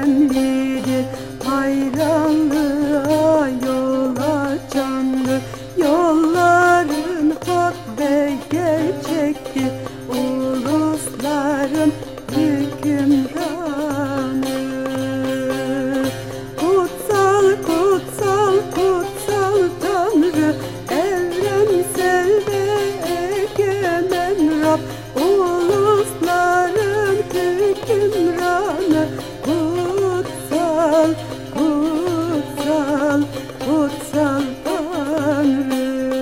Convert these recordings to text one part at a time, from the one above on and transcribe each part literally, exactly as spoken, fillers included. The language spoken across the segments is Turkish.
önemlidir. Hayranlığa yol açandır. Yolların hak ve gerçektir. Ulusların hükümranı. Kutsal, kutsal, kutsal Tanrı, evrensel ve egemen Rab, ulusların hükümranı. Kutsal, kutsal, kutsal Tanrı.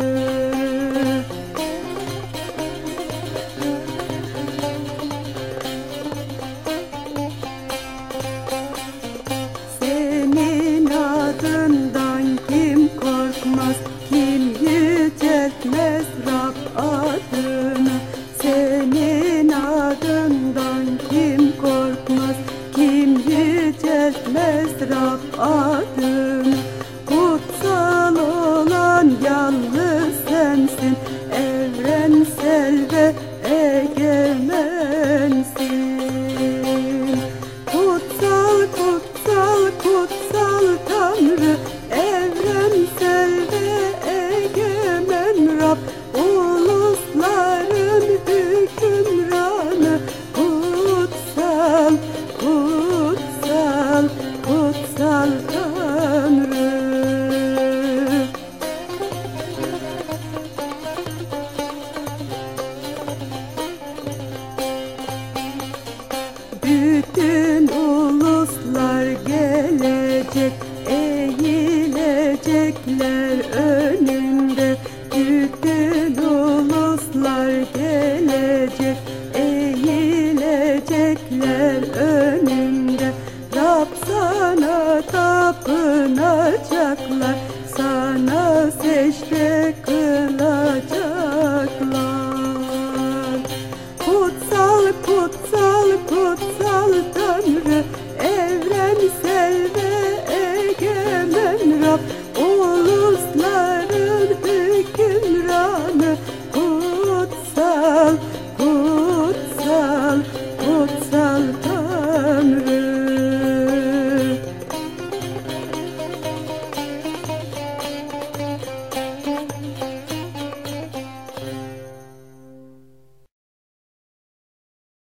Senin adından kim korkmaz, kim yüceltmez Rab adını. Senin adından kim korkmaz, kim yüceltmez Rab adını. Kutsal olan yalnız sensin, evrensel ve egemensin. Kutsal, kutsal, kutsal Tanrı, evrensel ve egemen Rab, ulusların hükümranı. Kutsal, kutsal, kutsal Tanrı. Bütün uluslar gelecek, eğilecekler önünde. Bütün uluslar gelecek, eğilecekler önünde. Rab sana tapınacaklar.